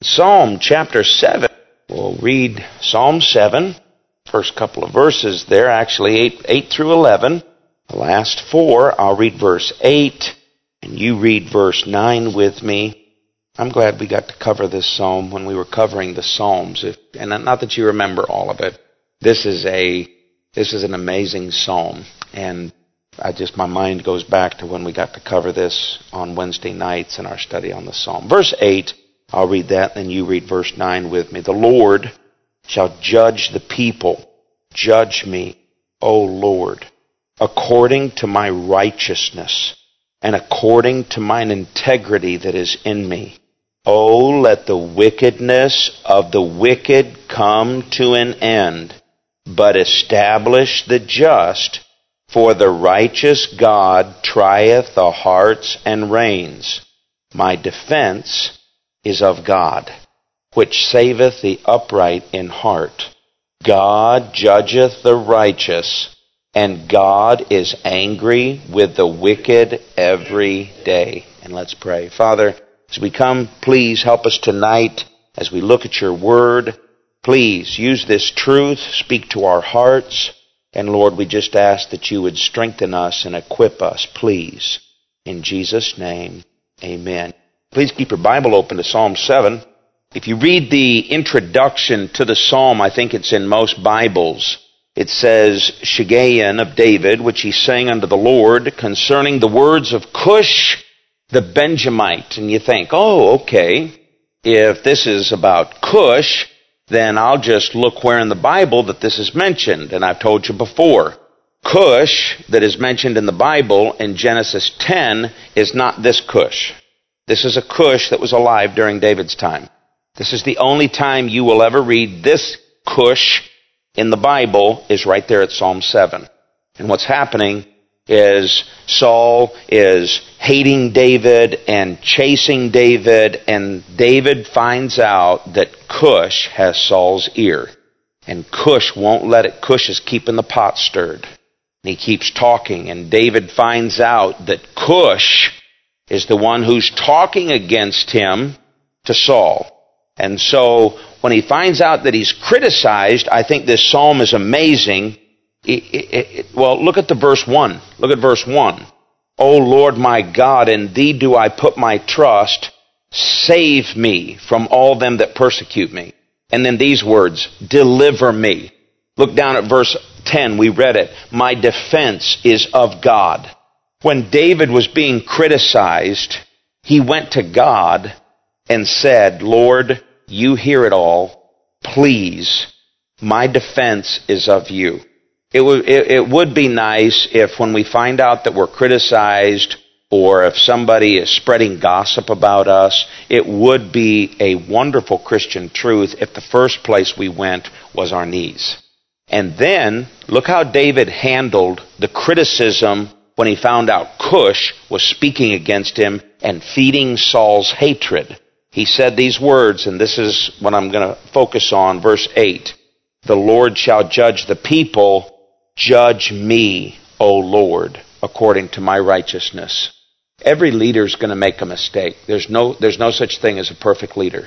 Psalm chapter 7. We'll read Psalm 7. First couple of verses there, actually 8 through 11. The last four, I'll read verse 8, and you read verse 9 with me. I'm glad we got to cover this psalm when we were covering the Psalms. And not that you remember all of it. This is an amazing psalm. And my mind goes back to when we got to cover this on Wednesday nights in our study on the psalm. Verse 8, I'll read that, and you read verse 9 with me. The Lord shall judge the people. Judge me, O Lord, according to my righteousness and according to mine integrity that is in me. O let the wickedness of the wicked come to an end, but establish the just, for the righteous God trieth the hearts and reins. My defense is of God, which saveth the upright in heart. God judgeth the righteous, and God is angry with the wicked every day. And let's pray. Father, as we come, please help us tonight as we look at your word. Please use this truth, speak to our hearts. And Lord, we just ask that you would strengthen us and equip us, please. In Jesus' name, amen. Please keep your Bible open to Psalm 7. If you read the introduction to the psalm, I think it's in most Bibles. It says, Shiggaion of David, which he sang unto the Lord, concerning the words of Cush the Benjamite. And you think, oh, okay, if this is about Cush, then I'll just look where in the Bible that this is mentioned. And I've told you before, Cush that is mentioned in the Bible in Genesis 10 is not this Cush. This is a Cush that was alive during David's time. This is the only time you will ever read this Cush in the Bible is right there at Psalm 7. And what's happening is Saul is hating David and chasing David, and David finds out that Cush has Saul's ear. And Cush won't let it. Cush is keeping the pot stirred. And he keeps talking, and David finds out that Cush is the one who's talking against him to Saul. And so when he finds out that he's criticized, I think this psalm is amazing. Well, look at the verse 1. Look at verse 1. O Lord my God, in thee do I put my trust. Save me from all them that persecute me. And then these words, deliver me. Look down at verse 10. We read it. My defense is of God. When David was being criticized, he went to God and said, Lord, you hear it all. Please, my defense is of you. It would be nice if when we find out that we're criticized or if somebody is spreading gossip about us, it would be a wonderful Christian truth if the first place we went was our knees. And then, look how David handled the criticism when he found out Cush was speaking against him and feeding Saul's hatred. He said these words, and this is what I'm going to focus on, verse 8. The Lord shall judge the people. Judge me, O Lord, according to my righteousness. Every leader is going to make a mistake. There's no such thing as a perfect leader.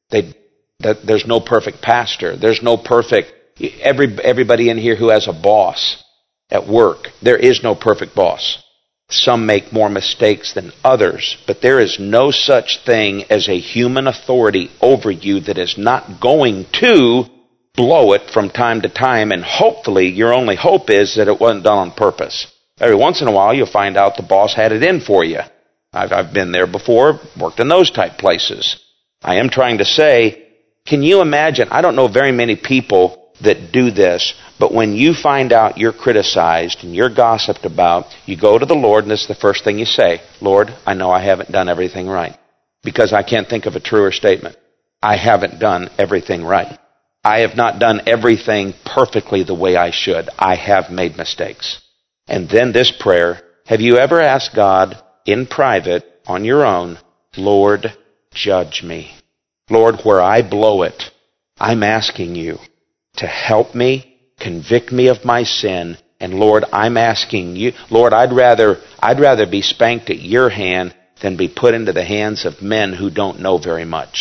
There's no perfect pastor. There's no perfect, everybody in here who has a boss at work, there is no perfect boss. Some make more mistakes than others, but there is no such thing as a human authority over you that is not going to blow it from time to time, and hopefully your only hope is that it wasn't done on purpose. Every once in a while you'll find out the boss had it in for you. I've been there before, worked in those type places. I am trying to say, can you imagine, I don't know very many people that do this, but when you find out you're criticized and you're gossiped about, you go to the Lord and this is the first thing you say, Lord, I know I haven't done everything right. Because I can't think of a truer statement. I haven't done everything right. I have not done everything perfectly the way I should. I have made mistakes. And then this prayer, have you ever asked God in private, on your own, Lord, judge me. Lord, where I blow it, I'm asking you to help me, convict me of my sin, and Lord, I'm asking you, Lord, I'd rather be spanked at your hand than be put into the hands of men who don't know very much.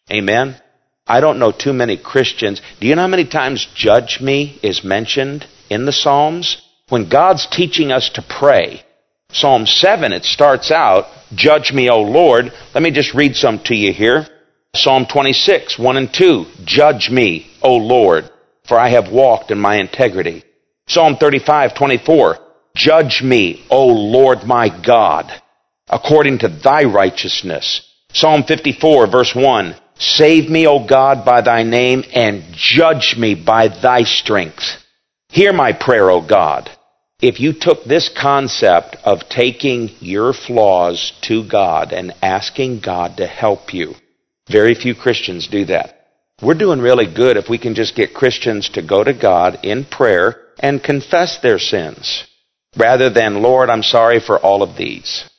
Amen? I don't know too many Christians. Do you know how many times judge me is mentioned in the Psalms? When God's teaching us to pray, Psalm 7, it starts out, judge me, O Lord. Let me just read some to you here. Psalm 26, 1 and 2, judge me, O Lord, for I have walked in my integrity. Psalm 35, 24, judge me, O Lord my God, according to thy righteousness. Psalm 54, verse 1, save me, O God, by thy name, and judge me by thy strength. Hear my prayer, O God. If you took this concept of taking your flaws to God and asking God to help you, very few Christians do that. We're doing really good if we can just get Christians to go to God in prayer and confess their sins, rather than, Lord, I'm sorry for all of these.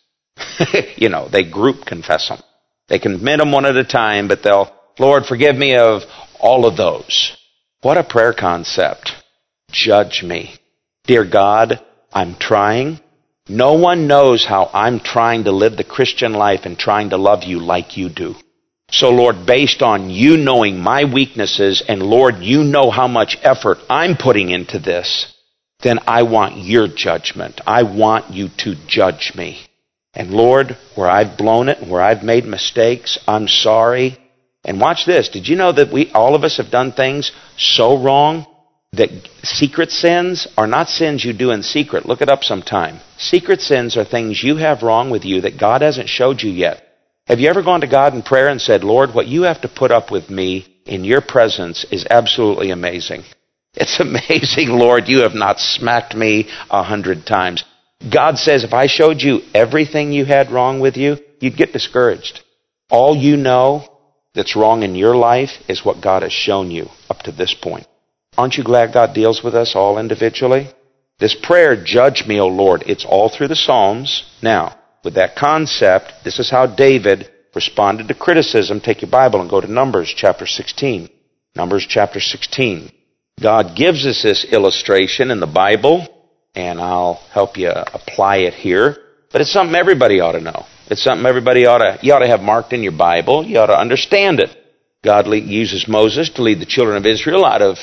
They group confess them. They can admit them one at a time, but they'll, Lord, forgive me of all of those. What a prayer concept. Judge me. Dear God, I'm trying. No one knows how I'm trying to live the Christian life and trying to love you like you do. So Lord, based on you knowing my weaknesses, and Lord, you know how much effort I'm putting into this, then I want your judgment. I want you to judge me. And Lord, where I've blown it, where I've made mistakes, I'm sorry. And watch this. Did you know that all of us have done things so wrong that secret sins are not sins you do in secret? Look it up sometime. Secret sins are things you have wrong with you that God hasn't showed you yet. Have you ever gone to God in prayer and said, Lord, what you have to put up with me in your presence is absolutely amazing. It's amazing, Lord, you have not smacked me 100 times. God says, if I showed you everything you had wrong with you, you'd get discouraged. All you know that's wrong in your life is what God has shown you up to this point. Aren't you glad God deals with us all individually? This prayer, judge me, O Lord, it's all through the Psalms. Now, with that concept, this is how David responded to criticism. Take your Bible and go to Numbers chapter 16. Numbers chapter 16. God gives us this illustration in the Bible, and I'll help you apply it here. But it's something everybody ought to know. It's something you ought to have marked in your Bible. You ought to understand it. God uses Moses to lead the children of Israel out of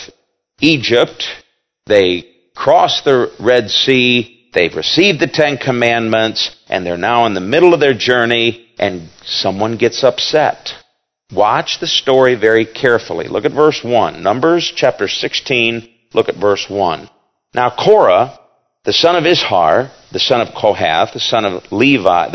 Egypt. They crossed the Red Sea. They've received the Ten Commandments, and they're now in the middle of their journey, and someone gets upset. Watch the story very carefully. Look at verse 1. Numbers chapter 16, look at verse 1. Now Korah, the son of Ishar, the son of Kohath, the son of Levi,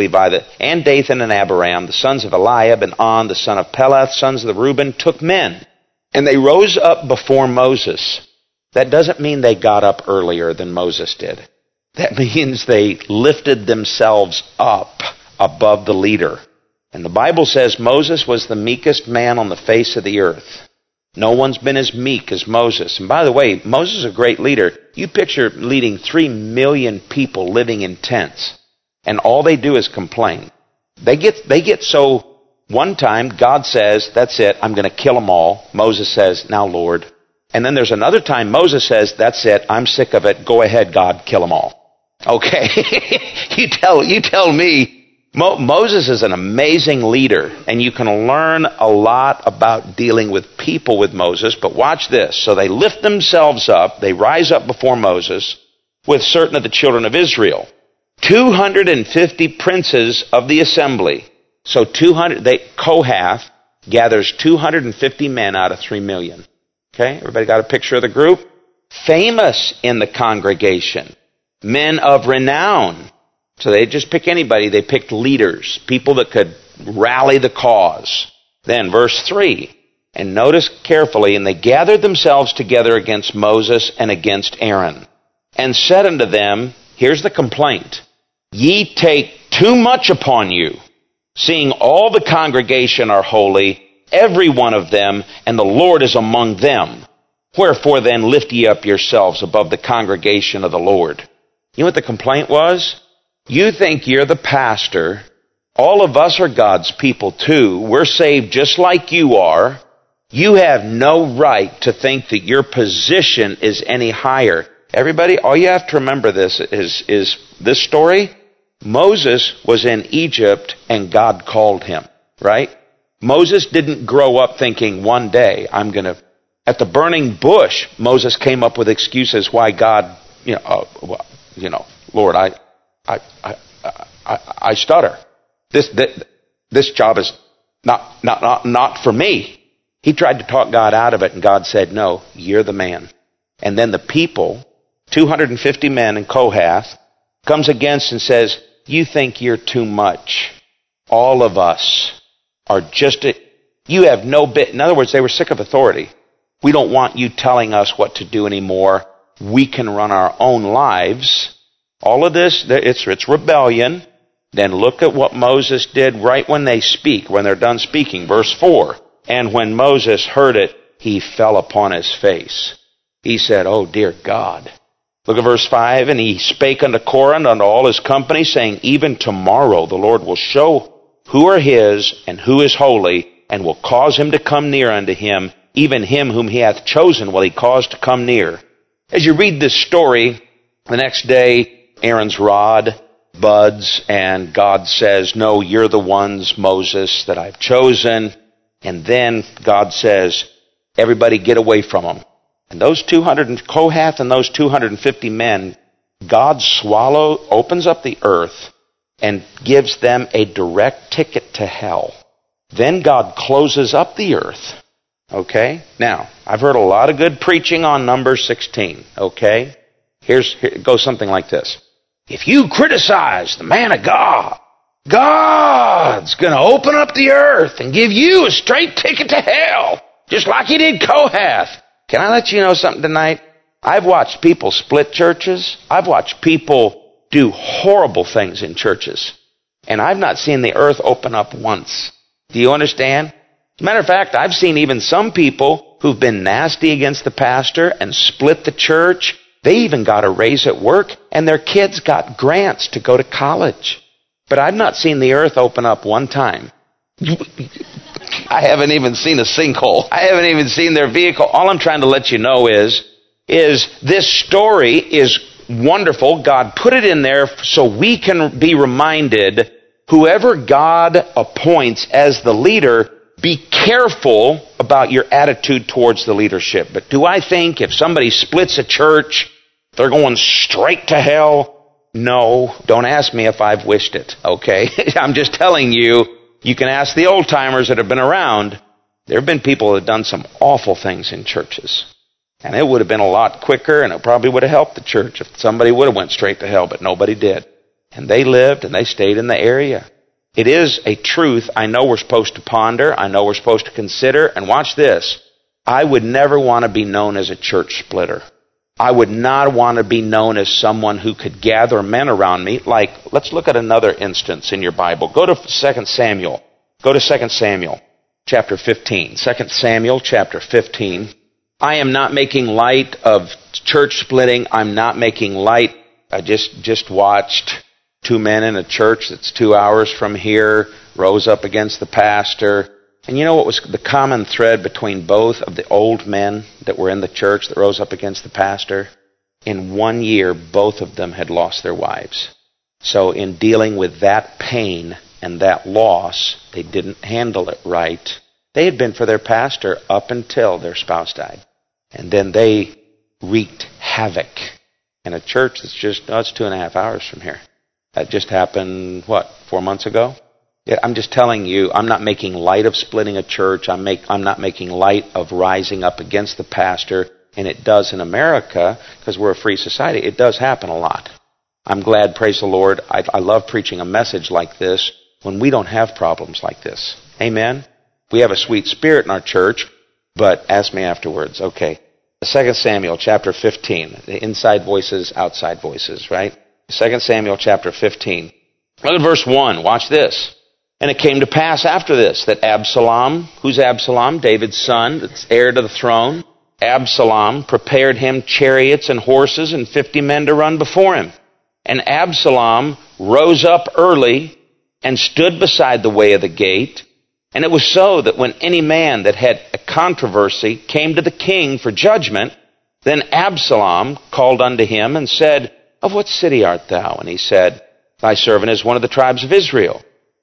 and Dathan and Abiram, the sons of Eliab and On, the son of Peleth, sons of the Reuben, took men, and they rose up before Moses. That doesn't mean they got up earlier than Moses did. That means they lifted themselves up above the leader. And the Bible says Moses was the meekest man on the face of the earth. No one's been as meek as Moses. And by the way, Moses is a great leader. You picture leading 3 million people living in tents, and all they do is complain. They get so, one time God says, that's it, I'm going to kill them all. Moses says, now Lord. And then there's another time Moses says, that's it, I'm sick of it, go ahead God, kill them all. Okay, you tell me. Moses is an amazing leader, and you can learn a lot about dealing with people with Moses, but watch this. So they lift themselves up, they rise up before Moses with certain of the children of Israel. 250 princes of the assembly. So Kohath gathers 250 men out of 3 million. Okay, everybody got a picture of the group? Famous in the congregation. Men of renown. So they just pick anybody. They picked leaders, people that could rally the cause. Then verse 3, and notice carefully, and they gathered themselves together against Moses and against Aaron, and said unto them, here's the complaint, ye take too much upon you, seeing all the congregation are holy, every one of them, and the Lord is among them. Wherefore then lift ye up yourselves above the congregation of the Lord. You know what the complaint was? You think you're the pastor. All of us are God's people too. We're saved just like you are. You have no right to think that your position is any higher. Everybody, all you have to remember is this story. Moses was in Egypt and God called him, right? Moses didn't grow up thinking one day at the burning bush, Moses came up with excuses why God, Lord, I stutter. This job is not for me. He tried to talk God out of it, and God said, no, you're the man. And then the people, 250 men in Kohath, comes against and says, you think you're too much. All of us are you have no bit. In other words, they were sick of authority. We don't want you telling us what to do anymore. We can run our own lives. All of this, it's rebellion. Then look at what Moses did right when they're done speaking. Verse 4. And when Moses heard it, he fell upon his face. He said, oh dear God. Look at verse 5. And he spake unto Korah and unto all his company, saying, even tomorrow the Lord will show who are his and who is holy, and will cause him to come near unto him. Even him whom he hath chosen will he cause to come near. As you read this story, the next day Aaron's rod buds, and God says, no, you're the ones, Moses, that I've chosen. And then God says, everybody get away from them. And those Kohath and those 250 men, God opens up the earth and gives them a direct ticket to hell. Then God closes up the earth. Okay? Now, I've heard a lot of good preaching on Numbers 16. Okay? Here it goes something like this. If you criticize the man of God, God's going to open up the earth and give you a straight ticket to hell, just like he did Kohath. Can I let you know something tonight? I've watched people split churches. I've watched people do horrible things in churches. And I've not seen the earth open up once. Do you understand? As a matter of fact, I've seen even some people who've been nasty against the pastor and split the church. They even got a raise at work, and their kids got grants to go to college. But I've not seen the earth open up one time. I haven't even seen a sinkhole. I haven't even seen their vehicle. All I'm trying to let you know is this story is wonderful. God put it in there so we can be reminded, whoever God appoints as the leader, be careful about your attitude towards the leadership. But do I think if somebody splits a church, they're going straight to hell? No. Don't ask me if I've wished it, okay? I'm just telling you, you can ask the old timers that have been around. There have been people that have done some awful things in churches. And it would have been a lot quicker, and it probably would have helped the church if somebody would have went straight to hell, but nobody did. And they lived and they stayed in the area. It is a truth I know we're supposed to ponder. I know we're supposed to consider. And watch this. I would never want to be known as a church splitter. I would not want to be known as someone who could gather men around me. Like, let's look at another instance in your Bible. Go to 2 Samuel. Go to 2 Samuel chapter 15. 2 Samuel chapter 15. I am not making light of church splitting. I'm not making light. I just watched two men in a church that's 2 hours from here rose up against the pastor. And you know what was the common thread between both of the old men that were in the church that rose up against the pastor? In 1 year, both of them had lost their wives. So in dealing with that pain and that loss, they didn't handle it right. They had been for their pastor up until their spouse died. And then they wreaked havoc in a church that's just, it's 2.5 hours from here. That just happened, 4 months ago? Yeah, I'm just telling you, I'm not making light of splitting a church. I'm not making light of rising up against the pastor. And it does in America, because we're a free society. It does happen a lot. I'm glad, praise the Lord, I love preaching a message like this when we don't have problems like this. Amen? We have a sweet spirit in our church, but ask me afterwards. Okay. 2 Samuel chapter 15. The inside voices, outside voices, right? 2 Samuel chapter 15. Look at verse 1. Watch this. And it came to pass after this that Absalom, who's Absalom? David's son, that's heir to the throne. Absalom prepared him chariots and horses and 50 men to run before him. And Absalom rose up early and stood beside the way of the gate. And it was so that when any man that had a controversy came to the king for judgment, then Absalom called unto him and said, Of what city art thou? And he said, Thy servant is one of the tribes of Israel.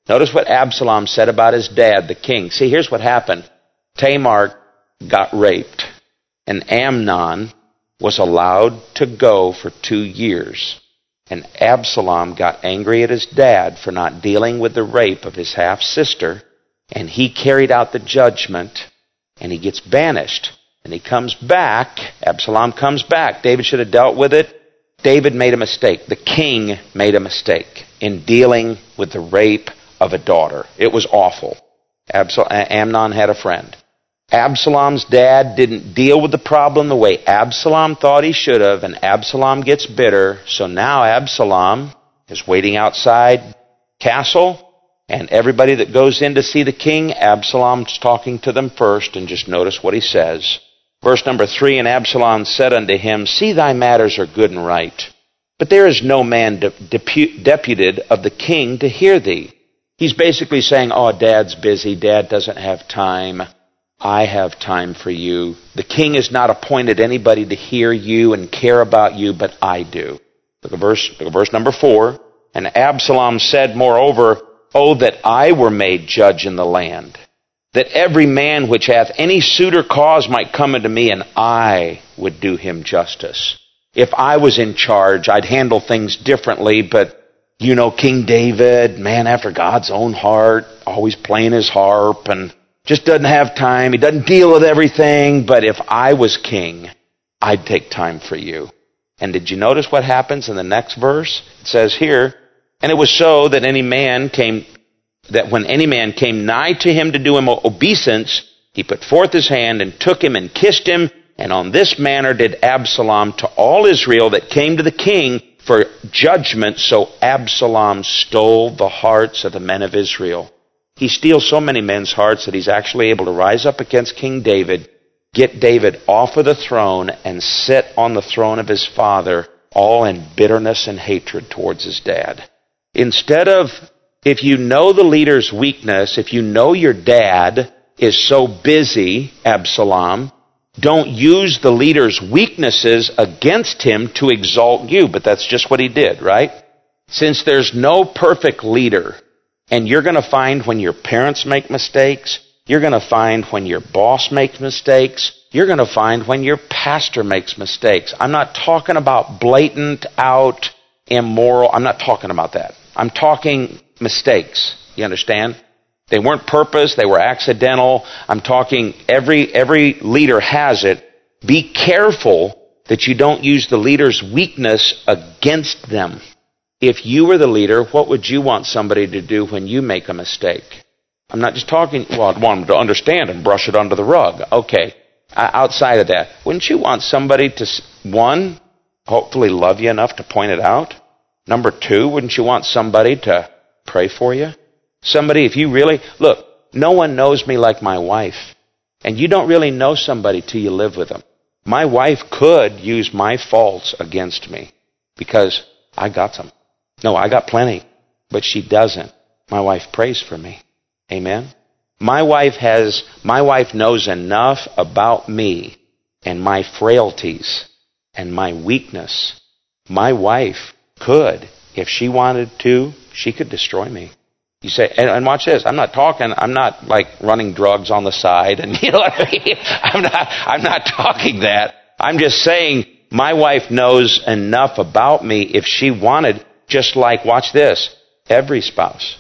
Notice what Absalom said about his dad, the king. See, here's what happened. Tamar got raped, and Amnon was allowed to go for 2 years. And Absalom got angry at his dad for not dealing with the rape of his half-sister, and he carried out the judgment, and he gets banished. And he comes back. Absalom comes back. David should have dealt with it. David made a mistake. The king made a mistake in dealing with the rape of a daughter. It was awful. Amnon had a friend. Absalom's dad didn't deal with the problem the way Absalom thought he should have, and Absalom gets bitter. So now Absalom is waiting outside castle, and everybody that goes in to see the king, Absalom's talking to them first, and just notice what he says. Verse number 3, and Absalom said unto him, See, thy matters are good and right, but there is no man deputed of the king to hear thee. He's basically saying, oh, Dad's busy, Dad doesn't have time. I have time for you. The king has not appointed anybody to hear you and care about you, but I do. Look at verse number 4. And Absalom said, moreover, Oh, that I were made judge in the land, that every man which hath any suit or cause might come unto me, and I would do him justice. If I was in charge, I'd handle things differently, but you know, King David, man after God's own heart, always playing his harp and just doesn't have time. He doesn't deal with everything, but if I was king, I'd take time for you. And did you notice what happens in the next verse? It says here, And it was so that when any man came nigh to him to do him obeisance, he put forth his hand and took him and kissed him. And on this manner did Absalom to all Israel that came to the king for judgment. So Absalom stole the hearts of the men of Israel. He steals so many men's hearts that he's actually able to rise up against King David, get David off of the throne, and sit on the throne of his father, all in bitterness and hatred towards his dad. Instead of, if you know the leader's weakness, if you know your dad is so busy, Absalom, don't use the leader's weaknesses against him to exalt you. But that's just what he did, right? Since there's no perfect leader, and you're going to find when your parents make mistakes, you're going to find when your boss makes mistakes, you're going to find when your pastor makes mistakes. I'm not talking about blatant out immoral. I'm not talking about that. I'm talking mistakes. You understand? They weren't purpose. They were accidental. I'm talking every leader has it. Be careful that you don't use the leader's weakness against them. If you were the leader, what would you want somebody to do when you make a mistake? I'm not just talking, well, I'd want them to understand and brush it under the rug. Okay. Outside of that, wouldn't you want somebody to, one, hopefully love you enough to point it out? Number two, wouldn't you want somebody to pray for you? Somebody, if you really, look, no one knows me like my wife. And you don't really know somebody till you live with them. My wife could use my faults against me because I got some. No, I got plenty, but she doesn't. My wife prays for me. Amen? My wife knows enough about me and my frailties and my weakness. My wife could, if she wanted to, she could destroy me. You say, and watch this, I'm not like running drugs on the side, and you know what I mean? I'm not talking that. I'm just saying my wife knows enough about me if she wanted, just like, watch this, every spouse.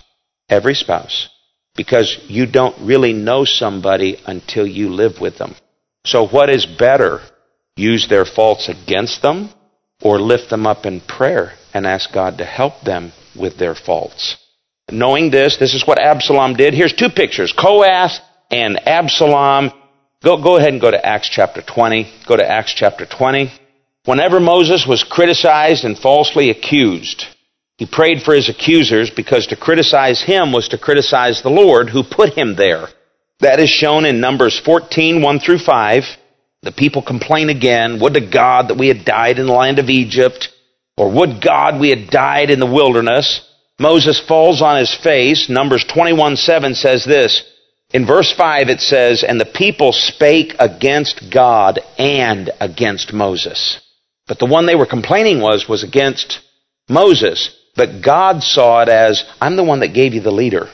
Because you don't really know somebody until you live with them. So what is better? Use their faults against them or lift them up in prayer and ask God to help them with their faults? Knowing this is what Absalom did. Here's two pictures, Koath and Absalom. Go ahead and go to Acts chapter 20. Go to Acts chapter 20. Whenever Moses was criticized and falsely accused, he prayed for his accusers because to criticize him was to criticize the Lord who put him there. That is shown in Numbers 14, 1 through 5. The people complain again, would to God that we had died in the land of Egypt, or would God we had died in the wilderness. Moses falls on his face. Numbers 21:7 says this. In verse 5 it says, And the people spake against God and against Moses. But the one they were complaining was against Moses. But God saw it as, I'm the one that gave you the leader.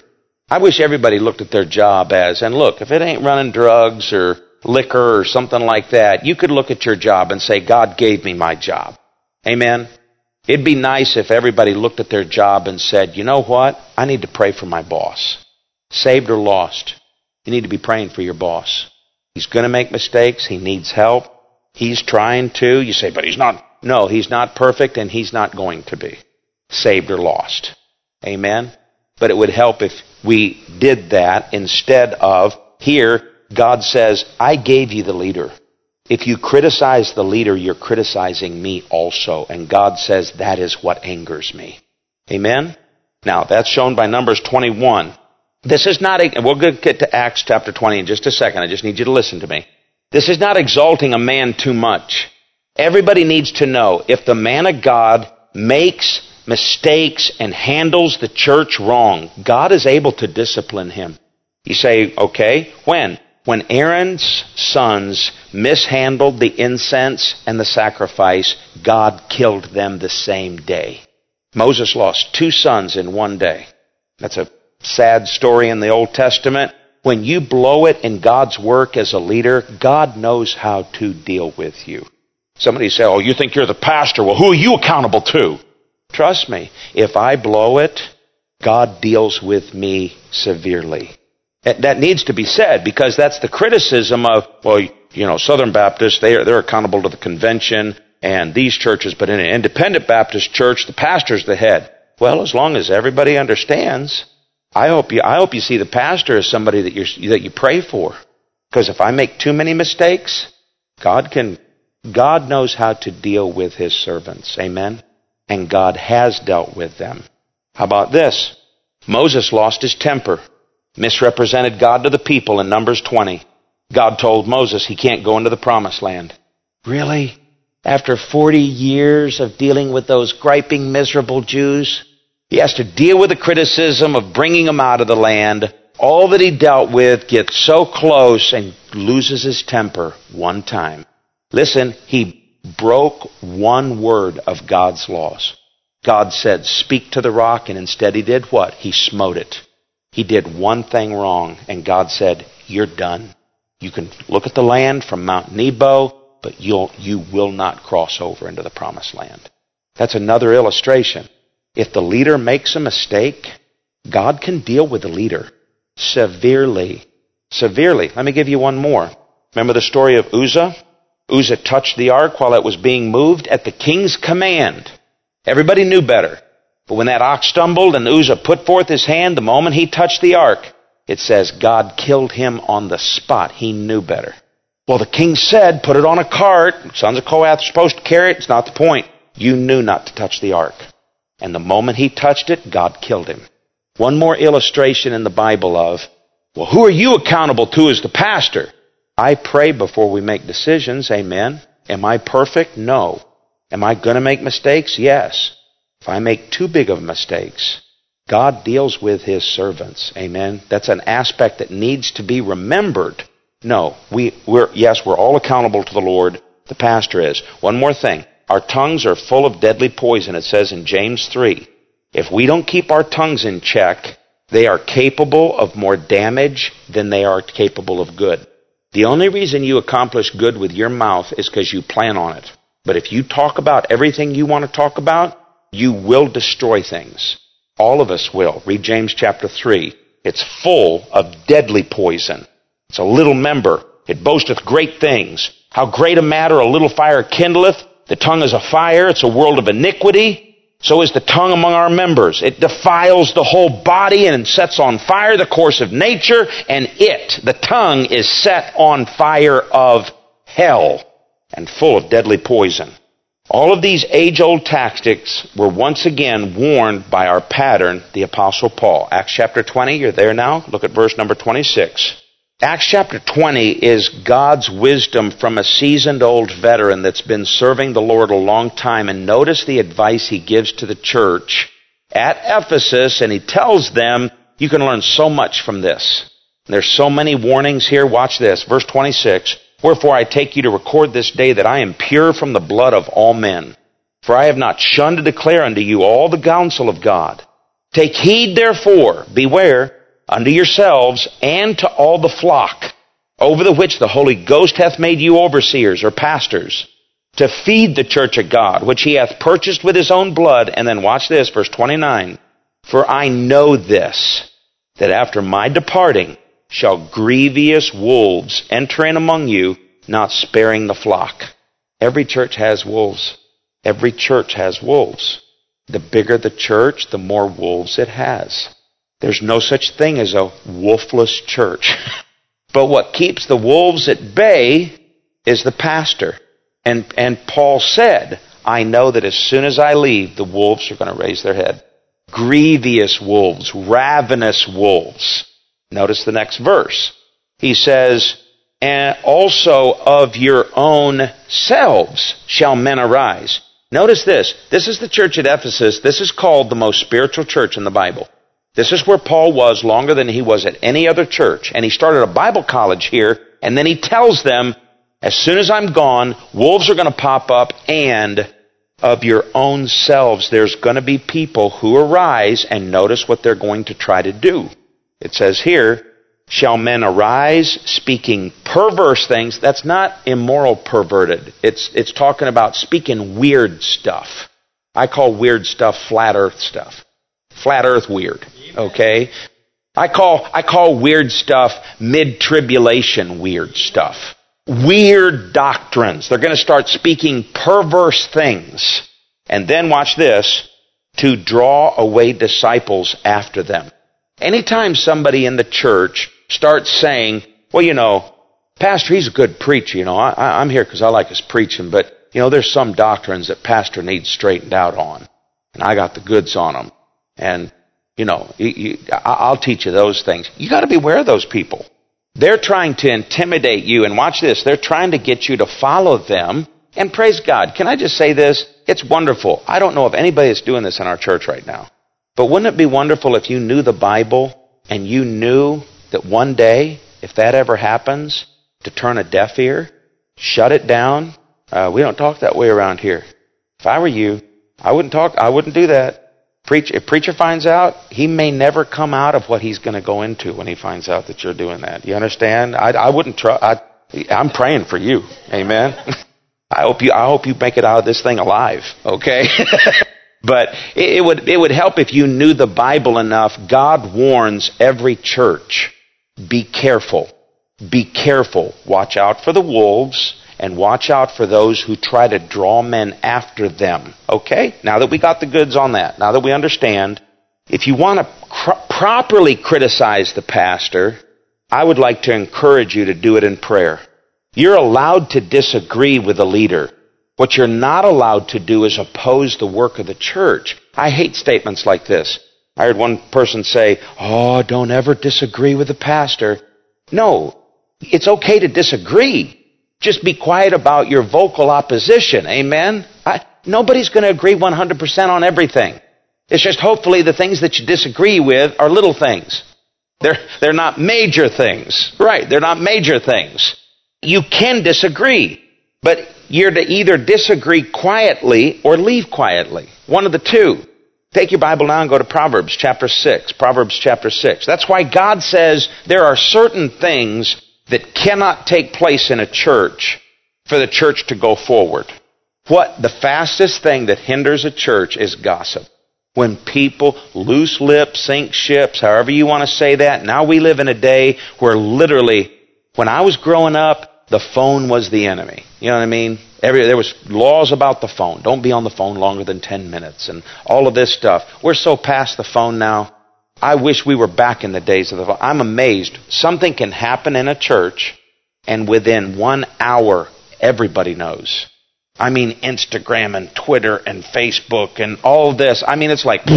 I wish everybody looked at their job as, and look, if it ain't running drugs or liquor or something like that, you could look at your job and say, God gave me my job. Amen? It'd be nice if everybody looked at their job and said, you know what? I need to pray for my boss. Saved or lost, you need to be praying for your boss. He's going to make mistakes. He needs help. He's trying to. You say, but he's not. No, he's not perfect, and he's not going to be. Saved or lost. Amen? But it would help if we did that instead of, here, God says, I gave you the leader. If you criticize the leader, you're criticizing me also. And God says, that is what angers me. Amen? Now, that's shown by Numbers 21. This is not, and we'll get to Acts chapter 20 in just a second. I just need you to listen to me. This is not exalting a man too much. Everybody needs to know, if the man of God makes mistakes and handles the church wrong, God is able to discipline him. You say, okay, when? When Aaron's sons mishandled the incense and the sacrifice, God killed them the same day. Moses lost 2 sons in one day. That's a sad story in the Old Testament. When you blow it in God's work as a leader, God knows how to deal with you. Somebody say, oh, you think you're the pastor. Well, who are you accountable to? Trust me, if I blow it, God deals with me severely. That needs to be said, because that's the criticism of, well, you know, Southern Baptists, they're accountable to the convention and these churches, but in an independent Baptist church, the pastor's the head. Well, as long as everybody understands, I hope you see the pastor as somebody that you pray for. Because if I make too many mistakes, God knows how to deal with his servants. Amen? And God has dealt with them. How about this? Moses lost his temper. Misrepresented God to the people in Numbers 20. God told Moses he can't go into the promised land. Really? After 40 years of dealing with those griping, miserable Jews, he has to deal with the criticism of bringing them out of the land. All that he dealt with gets so close and loses his temper one time. Listen, he broke one word of God's laws. God said, speak to the rock, and instead he did what? He smote it. He did one thing wrong, and God said, you're done. You can look at the land from Mount Nebo, but you will not cross over into the promised land. That's another illustration. If the leader makes a mistake, God can deal with the leader severely. Severely. Let me give you one more. Remember the story of Uzzah? Uzzah touched the ark while it was being moved at the king's command. Everybody knew better. But when that ox stumbled and Uzzah put forth his hand, the moment he touched the ark, it says God killed him on the spot. He knew better. Well, the king said, put it on a cart. Sons of Kohath are supposed to carry it. It's not the point. You knew not to touch the ark. And the moment he touched it, God killed him. One more illustration in the Bible of, well, who are you accountable to as the pastor? I pray before we make decisions. Amen. Am I perfect? No. Am I going to make mistakes? Yes. If I make too big of mistakes, God deals with his servants. Amen. That's an aspect that needs to be remembered. No, we're all accountable to the Lord. The pastor is. One more thing. Our tongues are full of deadly poison. It says in James 3. If we don't keep our tongues in check, they are capable of more damage than they are capable of good. The only reason you accomplish good with your mouth is because you plan on it. But if you talk about everything you want to talk about, you will destroy things. All of us will. Read James chapter 3. It's full of deadly poison. It's a little member. It boasteth great things. How great a matter a little fire kindleth. The tongue is a fire. It's a world of iniquity. So is the tongue among our members. It defiles the whole body and sets on fire the course of nature. And the tongue, is set on fire of hell and full of deadly poison. All of these age-old tactics were once again warned by our pattern, the Apostle Paul. Acts chapter 20, you're there now? Look at verse number 26. Acts chapter 20 is God's wisdom from a seasoned old veteran that's been serving the Lord a long time. And notice the advice he gives to the church at Ephesus, and he tells them, you can learn so much from this. There's so many warnings here. Watch this. Verse 26. Wherefore I take you to record this day that I am pure from the blood of all men. For I have not shunned to declare unto you all the counsel of God. Take heed therefore, beware, unto yourselves and to all the flock, over the which the Holy Ghost hath made you overseers or pastors, to feed the church of God, which he hath purchased with his own blood. And then watch this, verse 29. For I know this, that after my departing shall grievous wolves enter in among you, not sparing the flock. Every church has wolves. Every church has wolves. The bigger the church, the more wolves it has. There's no such thing as a wolfless church. But what keeps the wolves at bay is the pastor. And Paul said, I know that as soon as I leave, the wolves are going to raise their head. Grievous wolves, ravenous wolves. Notice the next verse. He says, and also of your own selves shall men arise. Notice this. This is the church at Ephesus. This is called the most spiritual church in the Bible. This is where Paul was longer than he was at any other church. And he started a Bible college here. And then he tells them, as soon as I'm gone, wolves are going to pop up, and of your own selves, there's going to be people who arise, and notice what they're going to try to do. It says here, shall men arise speaking perverse things. That's not immoral perverted. It's talking about speaking weird stuff. I call weird stuff flat earth stuff. Flat earth weird. Okay? I call weird stuff mid-tribulation weird stuff. Weird doctrines. They're going to start speaking perverse things. And then watch this, to draw away disciples after them. Anytime somebody in the church starts saying, well, Pastor, he's a good preacher, I'm here because I like his preaching, but, there's some doctrines that Pastor needs straightened out on. And I got the goods on them. And, I'll teach you those things. You got to be aware of those people. They're trying to intimidate you, and watch this, they're trying to get you to follow them. And praise God, can I just say this? It's wonderful. I don't know of anybody that's doing this in our church right now. But wouldn't it be wonderful if you knew the Bible and you knew that one day, if that ever happens, to turn a deaf ear, shut it down? We don't talk that way around here. If I were you, I wouldn't do that. If preacher finds out, he may never come out of what he's going to go into when he finds out that you're doing that. You understand? I wouldn't try. I'm praying for you. Amen. I hope you make it out of this thing alive. Okay. But it would help if you knew the Bible enough. God warns every church, be careful. Be careful. Watch out for the wolves. And watch out for those who try to draw men after them. Okay? Now that we got the goods on that, now that we understand, if you want to properly criticize the pastor, I would like to encourage you to do it in prayer. You're allowed to disagree with the leader. What you're not allowed to do is oppose the work of the church. I hate statements like this. I heard one person say, don't ever disagree with the pastor. No, it's okay to disagree. Just be quiet about your vocal opposition. Amen? Nobody's going to agree 100% on everything. It's just hopefully the things that you disagree with are little things. They're not major things. Right, they're not major things. You can disagree, but you're to either disagree quietly or leave quietly. One of the two. Take your Bible now and go to Proverbs chapter 6. Proverbs chapter 6. That's why God says there are certain things that cannot take place in a church for the church to go forward. The fastest thing that hinders a church is gossip. When people loose lips, sink ships, however you want to say that. Now we live in a day where literally, when I was growing up, the phone was the enemy. You know what I mean? There was laws about the phone. Don't be on the phone longer than 10 minutes and all of this stuff. We're so past the phone now. I wish we were back in the days of the phone. I'm amazed. Something can happen in a church, and within 1 hour, everybody knows. I mean, Instagram and Twitter and Facebook and all this. I mean, it's like,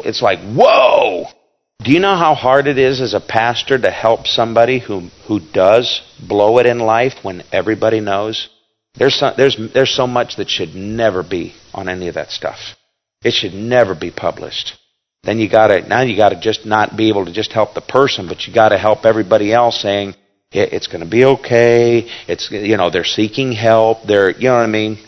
whoa! Do you know how hard it is as a pastor to help somebody who does blow it in life when everybody knows? There's so much that should never be on any of that stuff. It should never be published. Then you gotta just not be able to just help the person, but you gotta help everybody else, saying it's going to be okay. It's they're seeking help. You know what I mean?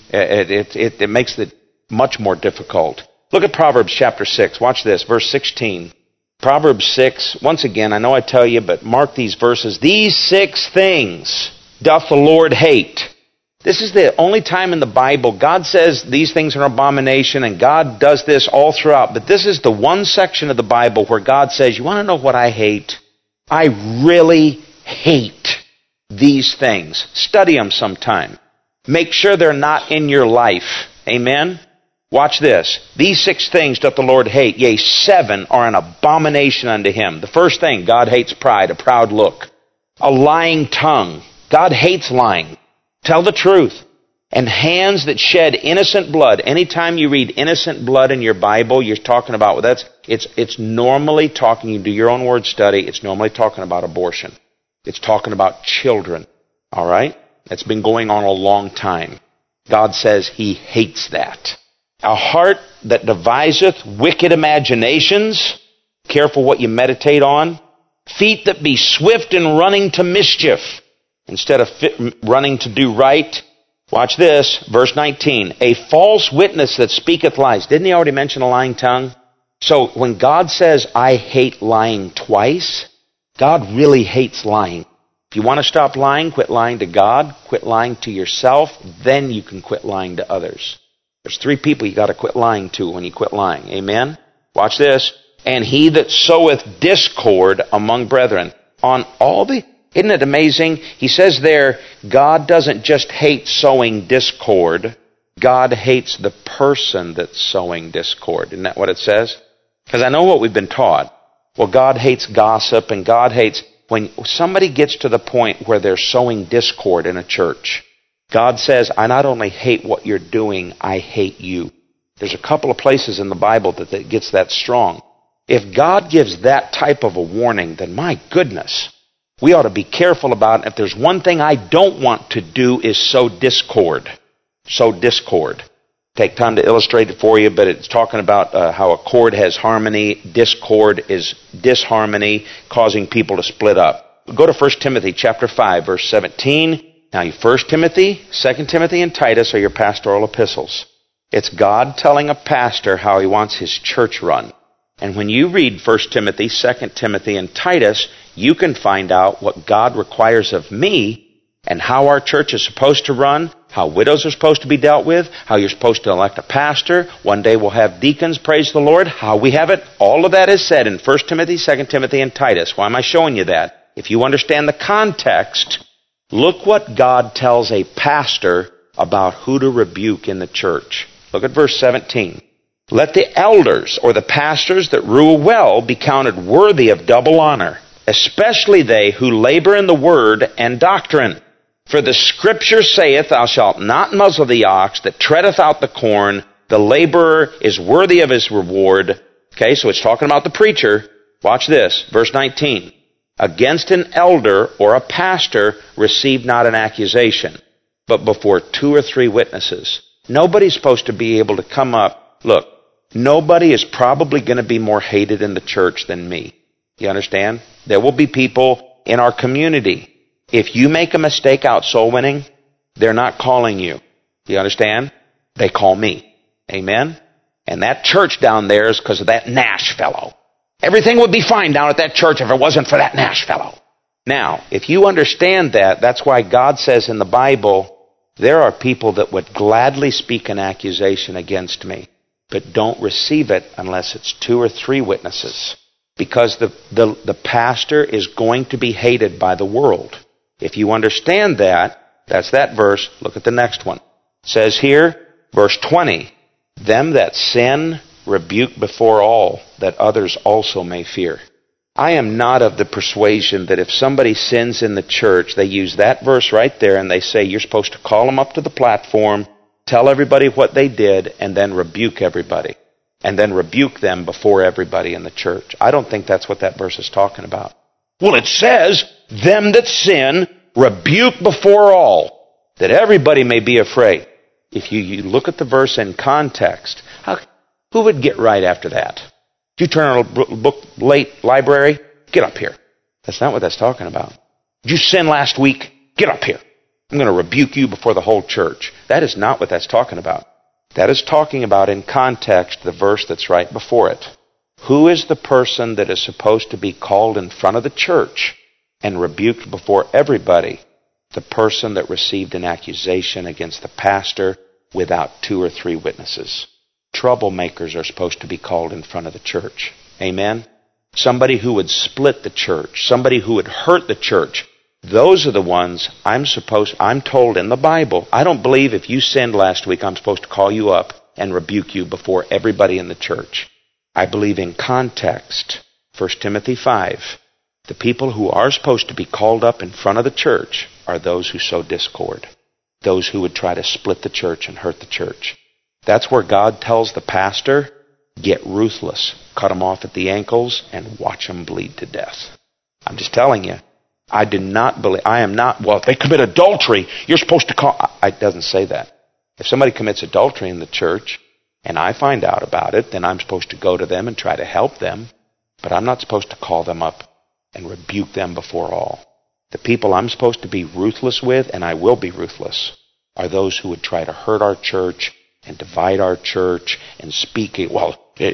It makes it much more difficult. Look at Proverbs chapter 6. Watch this, verse 16. Proverbs 6, once again, I know I tell you, but mark these verses. These 6 things doth the Lord hate. This is the only time in the Bible God says these things are an abomination, and God does this all throughout. But this is the one section of the Bible where God says, you want to know what I hate? I really hate these things. Study them sometime. Make sure they're not in your life. Amen? Watch this. These 6 things doth the Lord hate, yea, 7 are an abomination unto him. The first thing, God hates pride, a proud look. A lying tongue. God hates lying. Tell the truth. And hands that shed innocent blood. Anytime you read innocent blood in your Bible, you're talking about, it's normally talking, you do your own word study, it's normally talking about abortion. It's talking about children. Alright? That's been going on a long time. God says He hates that. A heart that deviseth wicked imaginations. Careful what you meditate on. Feet that be swift in running to mischief, instead of running to do right. Watch this, verse 19. A false witness that speaketh lies. Didn't he already mention a lying tongue? So when God says, I hate lying twice, God really hates lying. If you want to stop lying, quit lying to God, quit lying to yourself, then you can quit lying to others. There's 3 people you got to quit lying to when you quit lying. Amen? Watch this. And he that soweth discord among brethren. Isn't it amazing? He says there, God doesn't just hate sowing discord. God hates the person that's sowing discord. Isn't that what it says? Because I know what we've been taught. Well, God hates gossip, and God hates when somebody gets to the point where they're sowing discord in a church. God says, I not only hate what you're doing, I hate you. There's a couple of places in the Bible that gets that strong. If God gives that type of a warning, then my goodness, we ought to be careful about it. If there's one thing I don't want to do is sow discord. Sow discord. Take time to illustrate it for you, but it's talking about how a chord has harmony. Discord is disharmony, causing people to split up. Go to 1 Timothy chapter 5, verse 17. Now, 1 Timothy, 2 Timothy, and Titus are your pastoral epistles. It's God telling a pastor how he wants his church run. And when you read 1 Timothy, 2 Timothy, and Titus, you can find out what God requires of me and how our church is supposed to run, how widows are supposed to be dealt with, how you're supposed to elect a pastor. One day we'll have deacons, praise the Lord, how we have it. All of that is said in 1 Timothy, 2 Timothy, and Titus. Why am I showing you that? If you understand the context, look what God tells a pastor about who to rebuke in the church. Look at verse 17. Let the elders, or the pastors that rule well, be counted worthy of double honor, especially they who labor in the word and doctrine. For the Scripture saith, Thou shalt not muzzle the ox that treadeth out the corn. The laborer is worthy of his reward. Okay, so it's talking about the preacher. Watch this, verse 19. Against an elder or a pastor receive not an accusation, but before 2 or 3 witnesses. Nobody's supposed to be able to come up. Look, nobody is probably going to be more hated in the church than me. You understand? There will be people in our community. If you make a mistake out soul winning, they're not calling you. You understand? They call me. Amen? And that church down there is because of that Nash fellow. Everything would be fine down at that church if it wasn't for that Nash fellow. Now, if you understand that, that's why God says in the Bible, there are people that would gladly speak an accusation against me, but don't receive it unless it's 2 or 3 witnesses. Because the pastor is going to be hated by the world. If you understand that, that's that verse. Look at the next one. It says here, verse 20, them that sin rebuke before all, that others also may fear. I am not of the persuasion that if somebody sins in the church, they use that verse right there and they say you're supposed to call them up to the platform, tell everybody what they did, and then rebuke everybody. And then rebuke them before everybody in the church. I don't think that's what that verse is talking about. Well, it says, them that sin rebuke before all, that everybody may be afraid. If you look at the verse in context, who would get right after that? You turn on a book late library, get up here. That's not what that's talking about. Did you sin last week? Get up here. I'm going to rebuke you before the whole church. That is not what that's talking about. That is talking about in context the verse that's right before it. Who is the person that is supposed to be called in front of the church and rebuked before everybody? The person that received an accusation against the pastor without 2 or 3 witnesses. Troublemakers are supposed to be called in front of the church. Amen? Somebody who would split the church. Somebody who would hurt the church. Those are the ones I'm told in the Bible. I don't believe if you sinned last week, I'm supposed to call you up and rebuke you before everybody in the church. I believe in context. 1 Timothy 5. The people who are supposed to be called up in front of the church are those who sow discord. Those who would try to split the church and hurt the church. That's where God tells the pastor, get ruthless. Cut them off at the ankles and watch them bleed to death. I'm just telling you. If they commit adultery, you're supposed to call. It doesn't say that. If somebody commits adultery in the church and I find out about it, then I'm supposed to go to them and try to help them. But I'm not supposed to call them up and rebuke them before all. The people I'm supposed to be ruthless with, and I will be ruthless, are those who would try to hurt our church and divide our church and speak it. Well,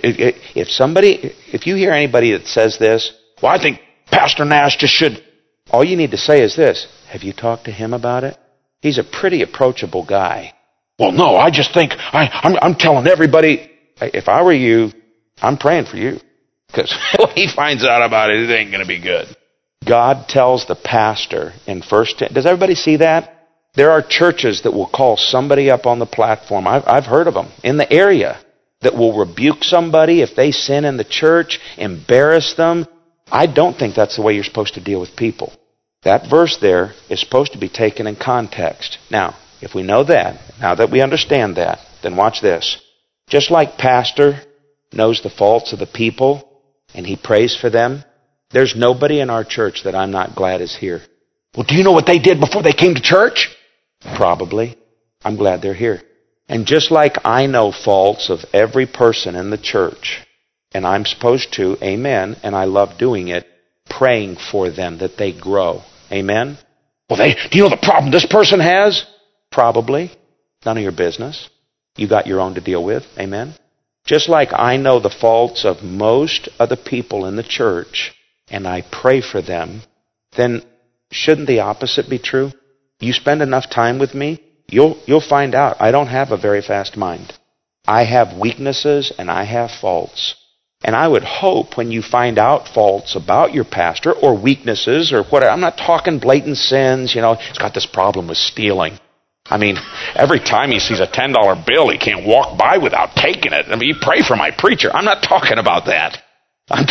if you hear anybody that says this, well, I think Pastor Nash just should. All you need to say is this: have you talked to him about it? He's a pretty approachable guy. Well, no, I just think I'm telling everybody. If I were you, I'm praying for you, because when he finds out about it, it ain't going to be good. God tells the pastor in does everybody see that? There are churches that will call somebody up on the platform. I've heard of them in the area that will rebuke somebody if they sin in the church, embarrass them. I don't think that's the way you're supposed to deal with people. That verse there is supposed to be taken in context. Now, if we know that, now that we understand that, then watch this. Just like pastor knows the faults of the people and he prays for them, there's nobody in our church that I'm not glad is here. Well, do you know what they did before they came to church? Probably. I'm glad they're here. And just like I know faults of every person in the church, and I'm supposed to, amen, and I love doing it, praying for them that they grow. Amen? Well, do you know the problem this person has? Probably. None of your business. You got your own to deal with. Amen? Just like I know the faults of most of the people in the church, and I pray for them, then shouldn't the opposite be true? You spend enough time with me, you'll find out I don't have a very fast mind. I have weaknesses and I have faults. And I would hope when you find out faults about your pastor or weaknesses or whatever, I'm not talking blatant sins, he's got this problem with stealing. I mean, every time he sees a $10 bill, he can't walk by without taking it. I mean, you pray for my preacher. I'm not talking about that. I'm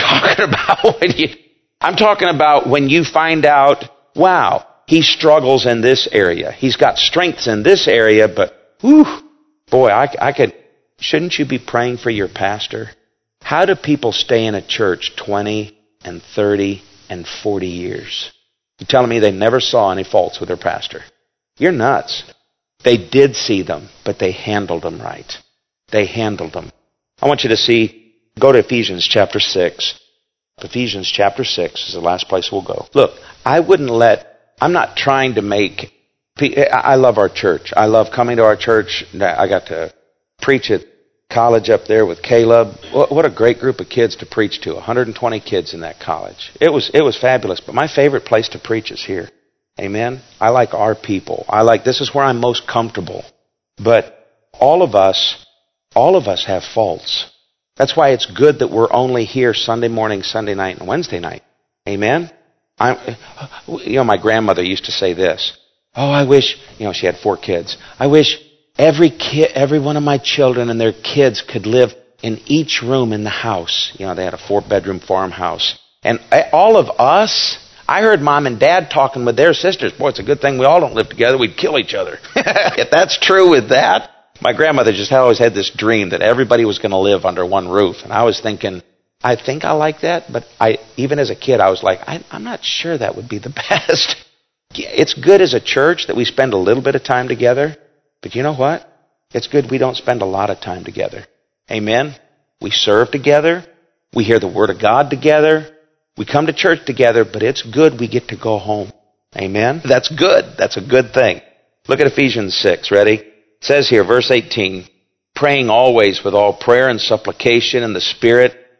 talking about when you find out, wow, he struggles in this area. He's got strengths in this area, but, shouldn't you be praying for your pastor? How do people stay in a church 20 and 30 and 40 years? You're telling me they never saw any faults with their pastor? You're nuts. They did see them, but they handled them right. They handled them. I want you to go to Ephesians chapter 6. Ephesians chapter 6 is the last place we'll go. Look, I'm not trying to I love our church. I love coming to our church. I got to preach at college up there with Caleb. What a great group of kids to preach to. 120 kids in that college. It was fabulous. But my favorite place to preach is here. Amen? I like our people. This is where I'm most comfortable. But all of us have faults. That's why it's good that we're only here Sunday morning, Sunday night, and Wednesday night. Amen? My grandmother used to say this. Oh, I wish, she had 4 kids. I wish every one of my children and their kids could live in each room in the house. They had a 4-bedroom farmhouse. And all of us, I heard Mom and Dad talking with their sisters. Boy, it's a good thing we all don't live together. We'd kill each other. If that's true with that, my grandmother just always had this dream that everybody was going to live under one roof. And I was thinking, I think I like that, but even as a kid, I was like, I'm not sure that would be the best. It's good as a church that we spend a little bit of time together, but you know what? It's good we don't spend a lot of time together. Amen? We serve together. We hear the Word of God together. We come to church together, but it's good we get to go home. Amen? That's good. That's a good thing. Look at Ephesians 6. Ready? It says here, verse 18, praying always with all prayer and supplication in the Spirit,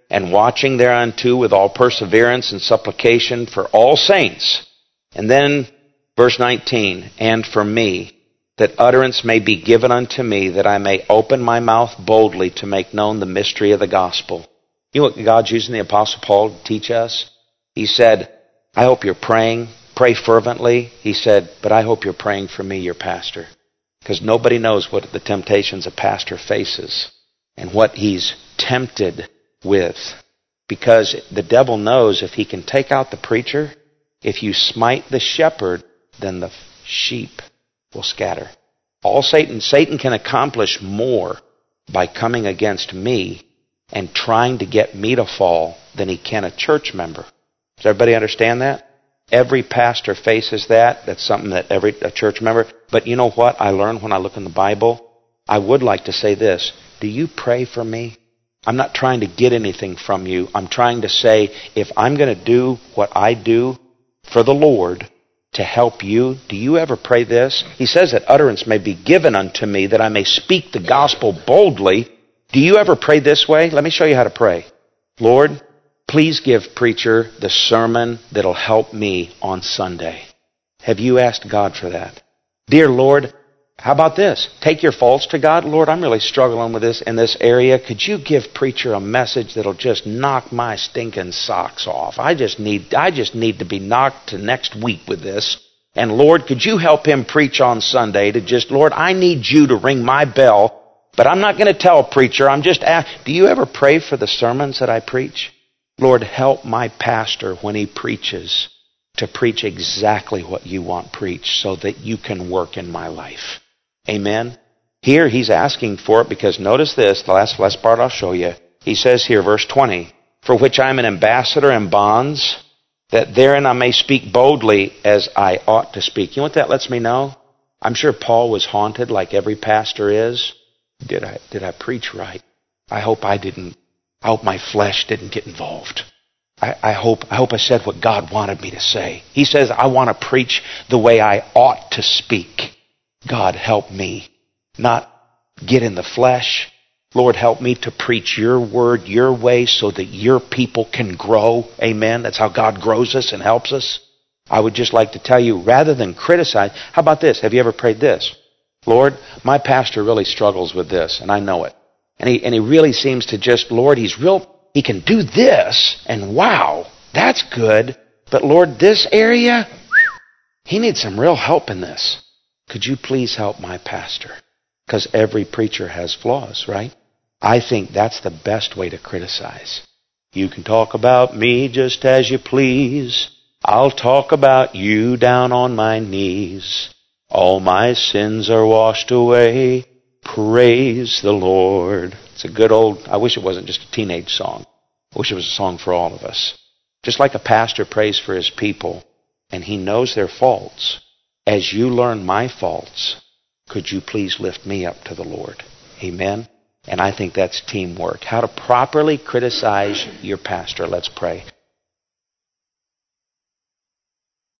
and watching thereunto with all perseverance and supplication for all saints. And then verse 19, and for me, that utterance may be given unto me, that I may open my mouth boldly to make known the mystery of the gospel. You know what God's using the Apostle Paul to teach us? He said, I hope you're praying. Pray fervently. He said, but I hope you're praying for me, your pastor. Because nobody knows what the temptations a pastor faces and what he's tempted with. Because the devil knows if he can take out the preacher, if you smite the shepherd, then the sheep will scatter. Satan can accomplish more by coming against me and trying to get me to fall than he can a church member. Does everybody understand that? Every pastor faces that. That's something that a church member. But you know what I learned when I look in the Bible? I would like to say this. Do you pray for me? I'm not trying to get anything from you. I'm trying to say, if I'm going to do what I do for the Lord to help you, do you ever pray this? He says that utterance may be given unto me, that I may speak the gospel boldly. Do you ever pray this way? Let me show you how to pray. Lord, please give preacher the sermon that'll help me on Sunday. Have you asked God for that? Dear Lord, how about this? Take your faults to God. Lord, I'm really struggling with this in this area. Could you give preacher a message that'll just knock my stinking socks off? I just need to be knocked to next week with this. And Lord, could you help him preach on Sunday to just, Lord, I need you to ring my bell. But I'm not going to tell preacher. I'm just asking. Do you ever pray for the sermons that I preach? Lord, help my pastor when he preaches to preach exactly what you want preached so that you can work in my life. Amen? Here he's asking for it because notice this, the last part I'll show you. He says here, verse 20, for which I am an ambassador in bonds, that therein I may speak boldly as I ought to speak. You know what that lets me know? I'm sure Paul was haunted like every pastor is. Did I preach right? I hope my flesh didn't get involved. I hope I said what God wanted me to say. He says, I want to preach the way I ought to speak. God, help me not get in the flesh. Lord, help me to preach your word your way so that your people can grow. Amen. That's how God grows us and helps us. I would just like to tell you, rather than criticize, how about this? Have you ever prayed this? Lord, my pastor really struggles with this, and I know it. And he really seems to just, Lord, he can do this, and wow, that's good. But Lord, this area, he needs some real help in this. Could you please help my pastor? Because every preacher has flaws, right? I think that's the best way to criticize. You can talk about me just as you please. I'll talk about you down on my knees. All my sins are washed away. Praise the Lord. It's a good old, I wish it wasn't just a teenage song. I wish it was a song for all of us. Just like a pastor prays for his people, and he knows their faults. As you learn my faults, could you please lift me up to the Lord? Amen? And I think that's teamwork. How to properly criticize your pastor. Let's pray.